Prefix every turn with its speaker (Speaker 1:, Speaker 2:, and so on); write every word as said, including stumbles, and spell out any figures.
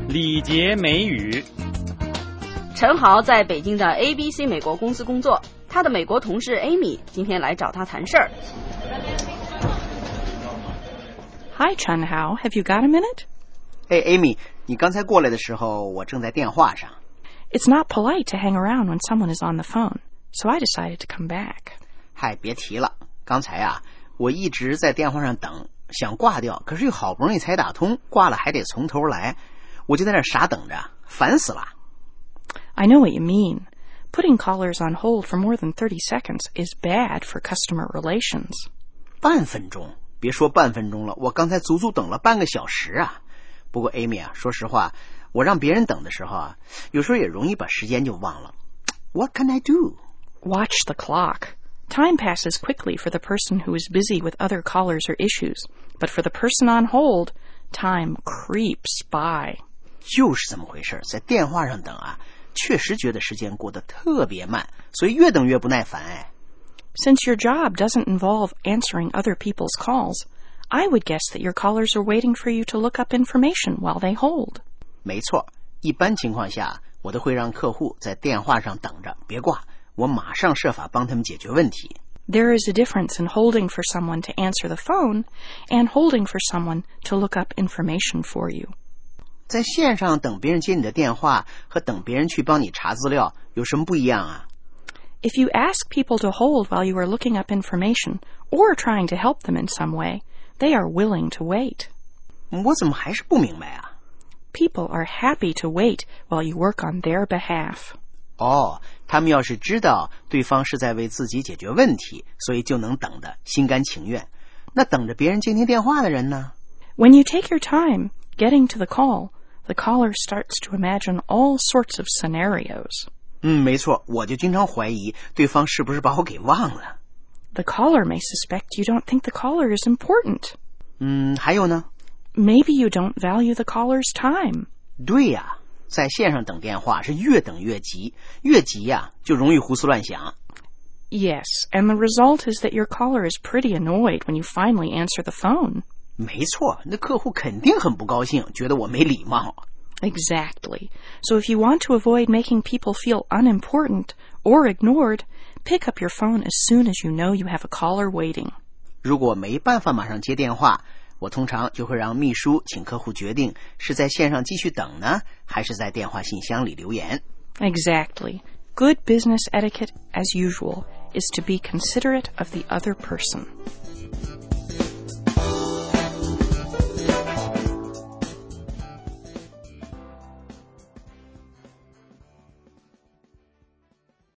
Speaker 1: 礼节美语。
Speaker 2: 陈豪在北京的 A B C 美国公司工作，他的美国同事 Amy 今天来找他谈事儿。
Speaker 3: Hi, Chen Hao. Have you got a minute?
Speaker 4: Hey, Amy, 你刚才过来的时候，我正在电话上。
Speaker 3: It's not polite to hang around when someone is on the phone, so I decided to come back.
Speaker 4: 嗨，别提了，刚才啊，我一直在电话上等，想挂掉，可是又好不容易才打通，挂了还得从头来，我就在那傻等着，烦死了。
Speaker 3: I know what you mean. Putting callers on hold for more than thirty seconds is bad for customer relations.
Speaker 4: 半分钟，别说半分钟了，我刚才足足等了半个小时啊。不过 Amy 啊，说实话，我让别人等的时候啊，有时候也容易把时间就忘了。What can I do?
Speaker 3: Watch the clock. Time passes quickly for the person who is busy with other callers or issues, but for the person on hold, time creeps by.
Speaker 4: 就是这么回事，在电话上等啊，确实觉得时间过得特别慢，所以越等越不耐烦哎。
Speaker 3: Since your job doesn't involve answering other people's calls, I would guess that your callers are waiting for you to look up information while they hold.
Speaker 4: 没错，一般情况下，我都会让客户在电话上等着，别挂，我马上设法帮他们解决问题。
Speaker 3: There is a difference in holding for someone to answer the phone and holding for someone to look up information for you.
Speaker 4: 在线上等别人接你的电话和等别人去帮你查资料有什么不一样啊？
Speaker 3: If you ask people to hold while you are looking up information or trying to help them in some way, they are willing to wait.
Speaker 4: 我怎么还是不明白啊？
Speaker 3: People are happy to wait while you work on their behalf.
Speaker 4: 哦，他们要是知道对方是在为自己解决问题，所以就能等得心甘情愿。那等着别人接听电话的人呢？
Speaker 3: When you take your time getting to the call, the caller starts to imagine all sorts of scenarios.
Speaker 4: 嗯，没错，我就经常怀疑对方是不是把我给忘了。
Speaker 3: The caller may suspect you don't think the caller is important.
Speaker 4: 嗯，还有呢？
Speaker 3: Maybe you don't value the caller's time.
Speaker 4: 对呀，在线上等电话是越等越急，越急呀，就容易胡思乱想。
Speaker 3: Yes, and the result is that your caller is pretty annoyed when you finally answer the phone.
Speaker 4: 没错，那客户肯定很不高兴，觉得我没礼貌。
Speaker 3: Exactly. So if you want to avoid making people feel unimportant or ignored, pick up your phone as soon as you know you have a caller waiting.
Speaker 4: 如果没办法马上接电话，我通常就会让秘书请客户决定是在线上继续等呢，还是在电话信箱里留言。
Speaker 3: Exactly. Good business etiquette, as usual, is to be considerate of the other person.